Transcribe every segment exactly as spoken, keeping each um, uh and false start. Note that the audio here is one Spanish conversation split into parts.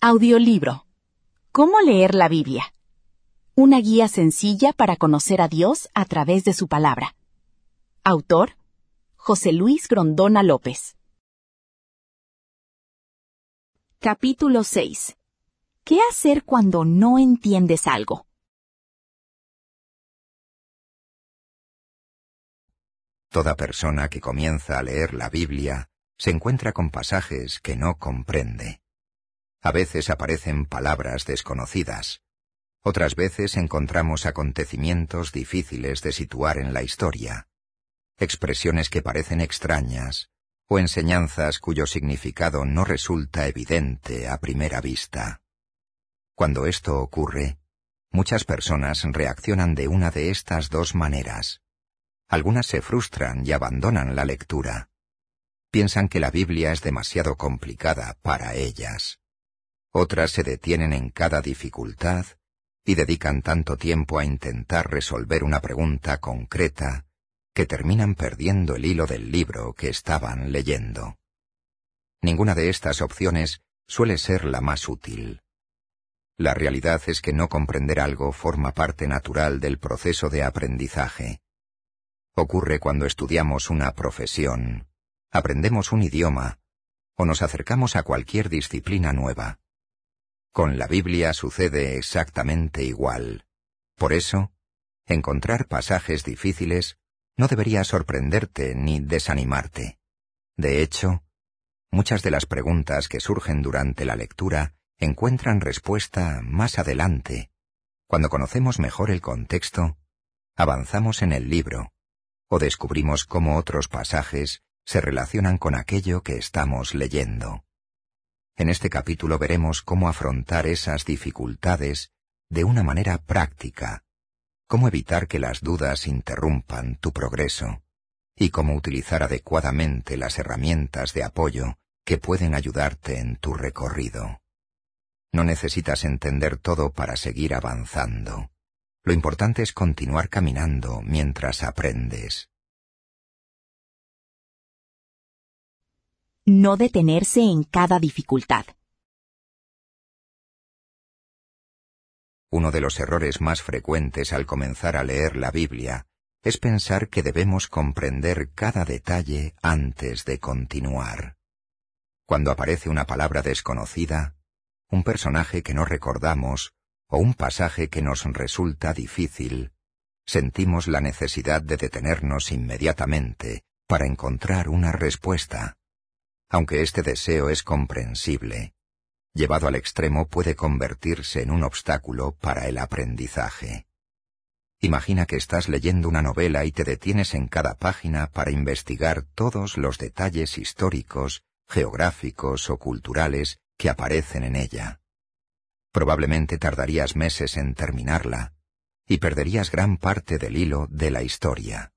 Audiolibro. ¿Cómo leer la Biblia? Una guía sencilla para conocer a Dios a través de su palabra. Autor: José Luis Grondona López. Capítulo seis. ¿Qué hacer cuando no entiendes algo? Toda persona que comienza a leer la Biblia se encuentra con pasajes que no comprende. A veces aparecen palabras desconocidas. Otras veces encontramos acontecimientos difíciles de situar en la historia, expresiones que parecen extrañas, o enseñanzas cuyo significado no resulta evidente a primera vista. Cuando esto ocurre, muchas personas reaccionan de una de estas dos maneras. Algunas se frustran y abandonan la lectura. Piensan que la Biblia es demasiado complicada para ellas. Otras se detienen en cada dificultad y dedican tanto tiempo a intentar resolver una pregunta concreta que terminan perdiendo el hilo del libro que estaban leyendo. Ninguna de estas opciones suele ser la más útil. La realidad es que no comprender algo forma parte natural del proceso de aprendizaje. Ocurre cuando estudiamos una profesión, aprendemos un idioma o nos acercamos a cualquier disciplina nueva. Con la Biblia sucede exactamente igual. Por eso, encontrar pasajes difíciles no debería sorprenderte ni desanimarte. De hecho, muchas de las preguntas que surgen durante la lectura encuentran respuesta más adelante. Cuando conocemos mejor el contexto, avanzamos en el libro, o descubrimos cómo otros pasajes se relacionan con aquello que estamos leyendo. En este capítulo veremos cómo afrontar esas dificultades de una manera práctica, cómo evitar que las dudas interrumpan tu progreso, y cómo utilizar adecuadamente las herramientas de apoyo que pueden ayudarte en tu recorrido. No necesitas entender todo para seguir avanzando. Lo importante es continuar caminando mientras aprendes. No detenerse en cada dificultad. Uno de los errores más frecuentes al comenzar a leer la Biblia es pensar que debemos comprender cada detalle antes de continuar. Cuando aparece una palabra desconocida, un personaje que no recordamos o un pasaje que nos resulta difícil, sentimos la necesidad de detenernos inmediatamente para encontrar una respuesta. Aunque este deseo es comprensible, llevado al extremo puede convertirse en un obstáculo para el aprendizaje. Imagina que estás leyendo una novela y te detienes en cada página para investigar todos los detalles históricos, geográficos o culturales que aparecen en ella. Probablemente tardarías meses en terminarla y perderías gran parte del hilo de la historia.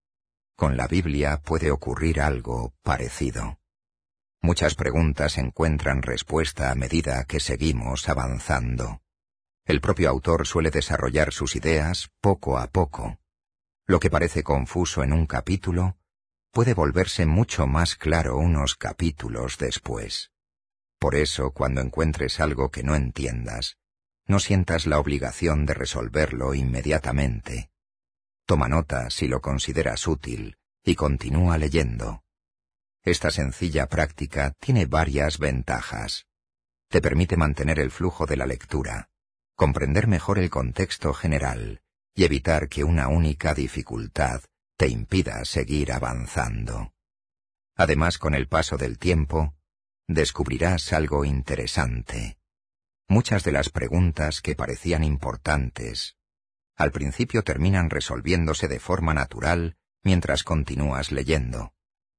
Con la Biblia puede ocurrir algo parecido. Muchas preguntas encuentran respuesta a medida que seguimos avanzando. El propio autor suele desarrollar sus ideas poco a poco. Lo que parece confuso en un capítulo puede volverse mucho más claro unos capítulos después. Por eso, cuando encuentres algo que no entiendas, no sientas la obligación de resolverlo inmediatamente. Toma nota si lo consideras útil y continúa leyendo. Esta sencilla práctica tiene varias ventajas. Te permite mantener el flujo de la lectura, comprender mejor el contexto general y evitar que una única dificultad te impida seguir avanzando. Además, con el paso del tiempo, descubrirás algo interesante. Muchas de las preguntas que parecían importantes, al principio terminan resolviéndose de forma natural mientras continúas leyendo.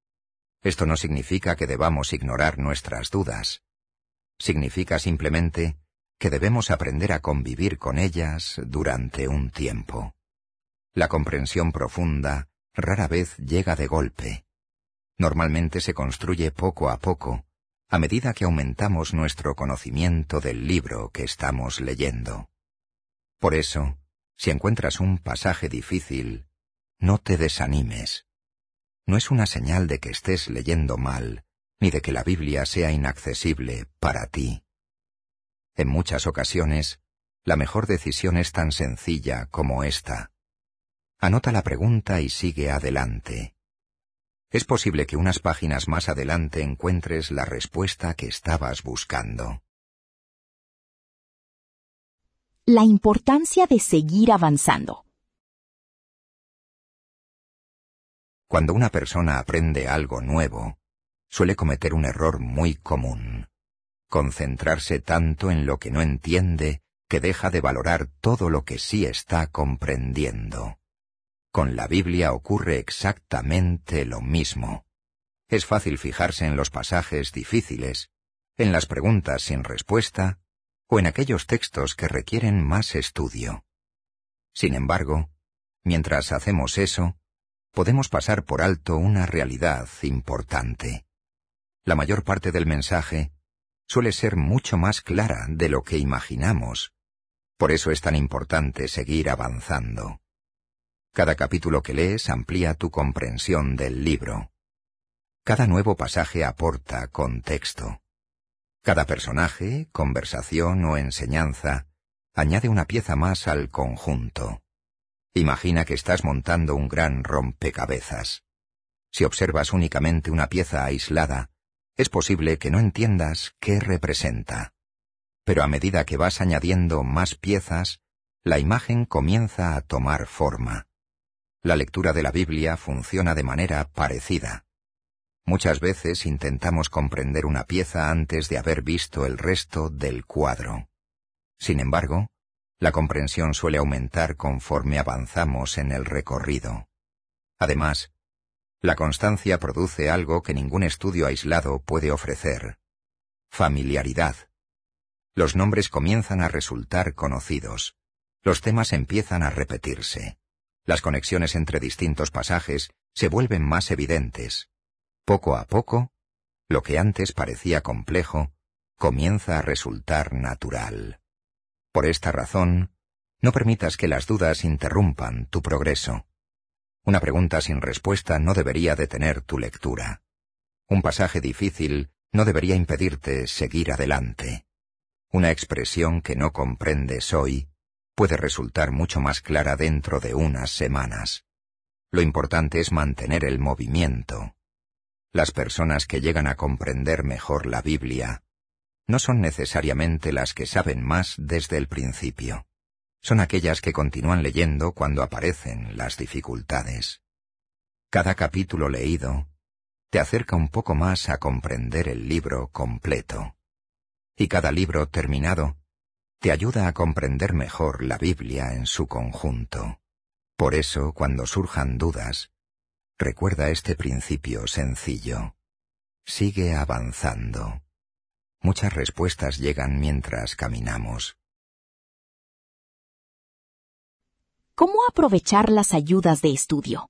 Esto no significa que debamos ignorar nuestras dudas. Significa simplemente que debemos aprender a convivir con ellas durante un tiempo. La comprensión profunda rara vez llega de golpe. Normalmente se construye poco a poco, a medida que aumentamos nuestro conocimiento del libro que estamos leyendo. Por eso, si encuentras un pasaje difícil, no te desanimes. No es una señal de que estés leyendo mal, ni de que la Biblia sea inaccesible para ti. En muchas ocasiones, la mejor decisión es tan sencilla como esta. Anota la pregunta y sigue adelante. Es posible que unas páginas más adelante encuentres la respuesta que estabas buscando. La importancia de seguir avanzando. Cuando una persona aprende algo nuevo, suele cometer un error muy común: concentrarse tanto en lo que no entiende que deja de valorar todo lo que sí está comprendiendo. Con la Biblia ocurre exactamente lo mismo. Es fácil fijarse en los pasajes difíciles, en las preguntas sin respuesta, o en aquellos textos que requieren más estudio. Sin embargo, mientras hacemos eso, podemos pasar por alto una realidad importante. La mayor parte del mensaje suele ser mucho más clara de lo que imaginamos. Por eso es tan importante seguir avanzando. Cada capítulo que lees amplía tu comprensión del libro. Cada nuevo pasaje aporta contexto. Cada personaje, conversación o enseñanza añade una pieza más al conjunto. Imagina que estás montando un gran rompecabezas. Si observas únicamente una pieza aislada, es posible que no entiendas qué representa. Pero a medida que vas añadiendo más piezas, la imagen comienza a tomar forma. La lectura de la Biblia funciona de manera parecida. Muchas veces intentamos comprender una pieza antes de haber visto el resto del cuadro. Sin embargo, la comprensión suele aumentar conforme avanzamos en el recorrido. Además, la constancia produce algo que ningún estudio aislado puede ofrecer: familiaridad. Los nombres comienzan a resultar conocidos. Los temas empiezan a repetirse. Las conexiones entre distintos pasajes se vuelven más evidentes. Poco a poco, lo que antes parecía complejo comienza a resultar natural. Por esta razón, no permitas que las dudas interrumpan tu progreso. Una pregunta sin respuesta no debería detener tu lectura. Un pasaje difícil no debería impedirte seguir adelante. Una expresión que no comprendes hoy puede resultar mucho más clara dentro de unas semanas. Lo importante es mantener el movimiento. Las personas que llegan a comprender mejor la Biblia no son necesariamente las que saben más desde el principio. Son aquellas que continúan leyendo cuando aparecen las dificultades. Cada capítulo leído te acerca un poco más a comprender el libro completo. Y cada libro terminado te ayuda a comprender mejor la Biblia en su conjunto. Por eso, cuando surjan dudas, recuerda este principio sencillo: sigue avanzando. Muchas respuestas llegan mientras caminamos. ¿Cómo aprovechar las ayudas de estudio?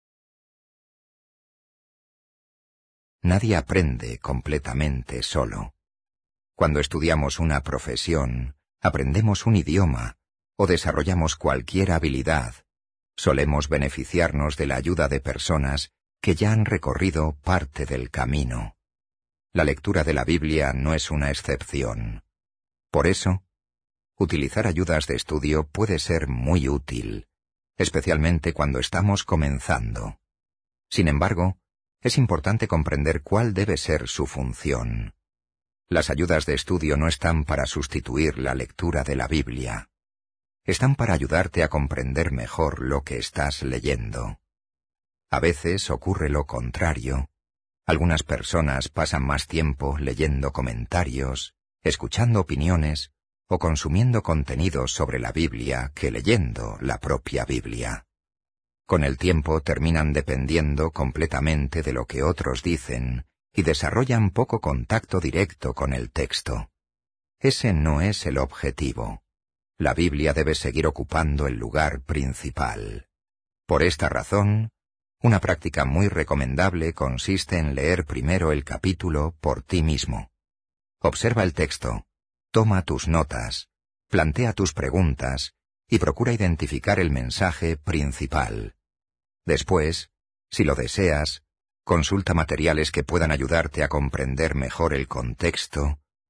Nadie aprende completamente solo. Cuando estudiamos una profesión, aprendemos un idioma o desarrollamos cualquier habilidad, solemos beneficiarnos de la ayuda de personas que ya han recorrido parte del camino. La lectura de la Biblia no es una excepción. Por eso, utilizar ayudas de estudio puede ser muy útil, especialmente cuando estamos comenzando. Sin embargo, es importante comprender cuál debe ser su función. Las ayudas de estudio no están para sustituir la lectura de la Biblia. Están para ayudarte a comprender mejor lo que estás leyendo. A veces ocurre lo contrario. Algunas personas pasan más tiempo leyendo comentarios, escuchando opiniones o consumiendo contenidos sobre la Biblia que leyendo la propia Biblia. Con el tiempo terminan dependiendo completamente de lo que otros dicen y desarrollan poco contacto directo con el texto. Ese no es el objetivo. La Biblia debe seguir ocupando el lugar principal. Por esta razón, una práctica muy recomendable consiste en leer primero el capítulo por ti mismo. Observa el texto, toma tus notas, plantea tus preguntas y procura identificar el mensaje principal. Después, si lo deseas, consulta materiales que puedan ayudarte a comprender mejor el contexto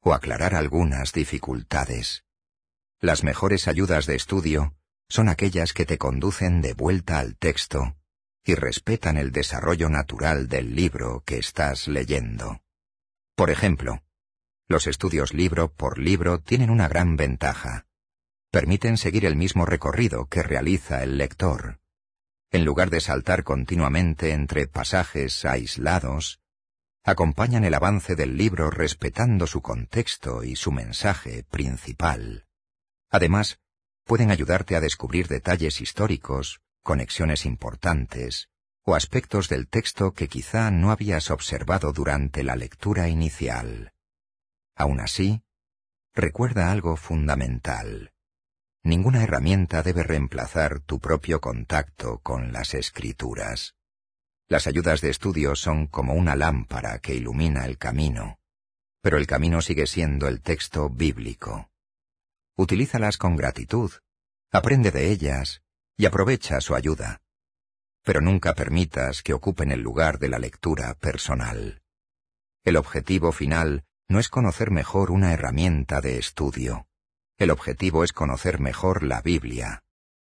o aclarar algunas dificultades. Las mejores ayudas de estudio son aquellas que te conducen de vuelta al texto y respetan el desarrollo natural del libro que estás leyendo. Por ejemplo, los estudios libro por libro tienen una gran ventaja. Permiten seguir el mismo recorrido que realiza el lector. En lugar de saltar continuamente entre pasajes aislados, acompañan el avance del libro respetando su contexto y su mensaje principal. Además, pueden ayudarte a descubrir detalles históricos, conexiones importantes, o aspectos del texto que quizá no habías observado durante la lectura inicial. Aún así, recuerda algo fundamental. Ninguna herramienta debe reemplazar tu propio contacto con las Escrituras. Las ayudas de estudio son como una lámpara que ilumina el camino, pero el camino sigue siendo el texto bíblico. Utilízalas con gratitud, aprende de ellas y aprovecha su ayuda. Pero nunca permitas que ocupen el lugar de la lectura personal. El objetivo final no es conocer mejor una herramienta de estudio. El objetivo es conocer mejor la Biblia.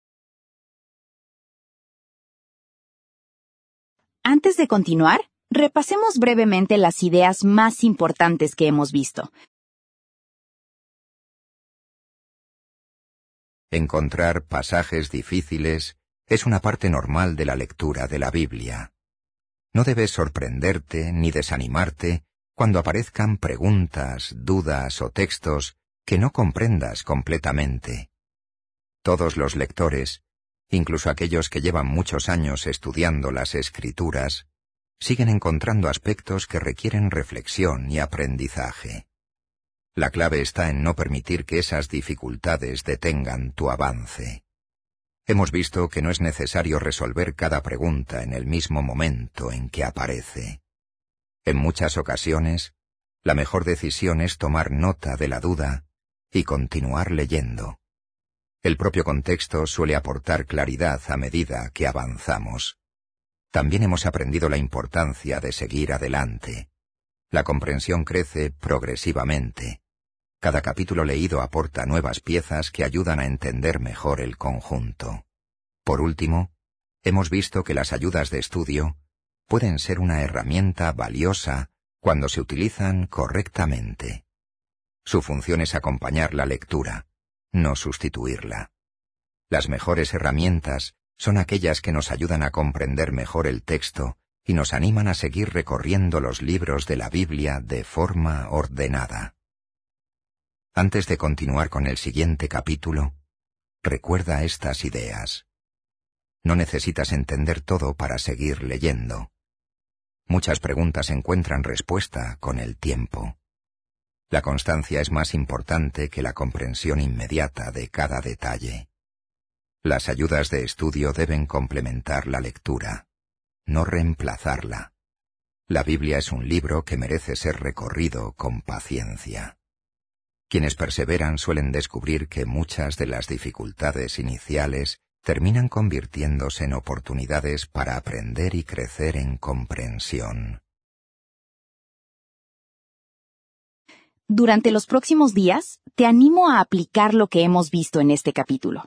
Antes de continuar, repasemos brevemente las ideas más importantes que hemos visto. Encontrar pasajes difíciles es una parte normal de la lectura de la Biblia. No debes sorprenderte ni desanimarte cuando aparezcan preguntas, dudas o textos que no comprendas completamente. Todos los lectores, incluso aquellos que llevan muchos años estudiando las Escrituras, siguen encontrando aspectos que requieren reflexión y aprendizaje. La clave está en no permitir que esas dificultades detengan tu avance. Hemos visto que no es necesario resolver cada pregunta en el mismo momento en que aparece. En muchas ocasiones, la mejor decisión es tomar nota de la duda y continuar leyendo. El propio contexto suele aportar claridad a medida que avanzamos. También hemos aprendido la importancia de seguir adelante. La comprensión crece progresivamente. Cada capítulo leído aporta nuevas piezas que ayudan a entender mejor el conjunto. Por último, hemos visto que las ayudas de estudio pueden ser una herramienta valiosa cuando se utilizan correctamente. Su función es acompañar la lectura, no sustituirla. Las mejores herramientas son aquellas que nos ayudan a comprender mejor el texto y nos animan a seguir recorriendo los libros de la Biblia de forma ordenada. Antes de continuar con el siguiente capítulo, recuerda estas ideas. No necesitas entender todo para seguir leyendo. Muchas preguntas encuentran respuesta con el tiempo. La constancia es más importante que la comprensión inmediata de cada detalle. Las ayudas de estudio deben complementar la lectura, no reemplazarla. La Biblia es un libro que merece ser recorrido con paciencia. Quienes perseveran suelen descubrir que muchas de las dificultades iniciales terminan convirtiéndose en oportunidades para aprender y crecer en comprensión. Durante los próximos días, te animo a aplicar lo que hemos visto en este capítulo.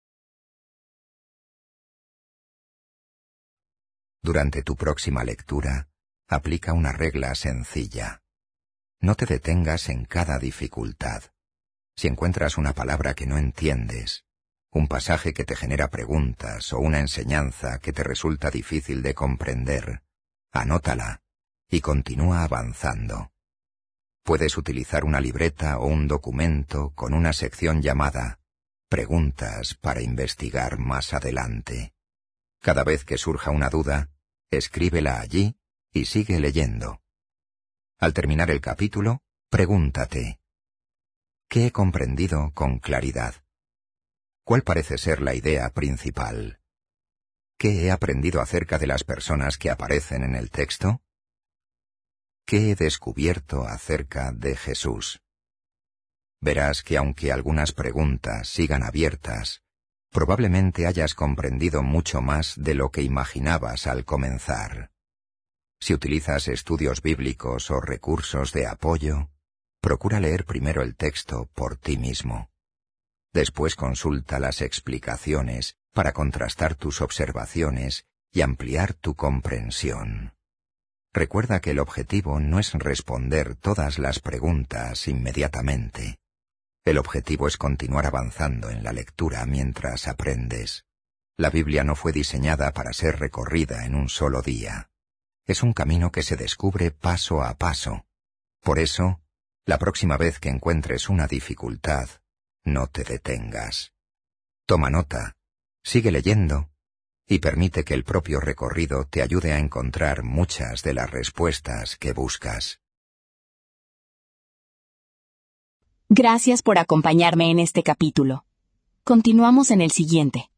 Durante tu próxima lectura, aplica una regla sencilla. No te detengas en cada dificultad. Si encuentras una palabra que no entiendes, un pasaje que te genera preguntas o una enseñanza que te resulta difícil de comprender, anótala y continúa avanzando. Puedes utilizar una libreta o un documento con una sección llamada Preguntas para investigar más adelante. Cada vez que surja una duda, escríbela allí y sigue leyendo. Al terminar el capítulo, pregúntate: ¿qué he comprendido con claridad? ¿Cuál parece ser la idea principal? ¿Qué he aprendido acerca de las personas que aparecen en el texto? ¿Qué he descubierto acerca de Jesús? Verás que aunque algunas preguntas sigan abiertas, probablemente hayas comprendido mucho más de lo que imaginabas al comenzar. Si utilizas estudios bíblicos o recursos de apoyo, Procura leer primero el texto por ti mismo. Después consulta las explicaciones para contrastar tus observaciones y ampliar tu comprensión. Recuerda que el objetivo no es responder todas las preguntas inmediatamente. El objetivo es continuar avanzando en la lectura mientras aprendes. La Biblia no fue diseñada para ser recorrida en un solo día. Es un camino que se descubre paso a paso. Por eso, la próxima vez que encuentres una dificultad, no te detengas. Toma nota, sigue leyendo y permite que el propio recorrido te ayude a encontrar muchas de las respuestas que buscas. Gracias por acompañarme en este capítulo. Continuamos en el siguiente.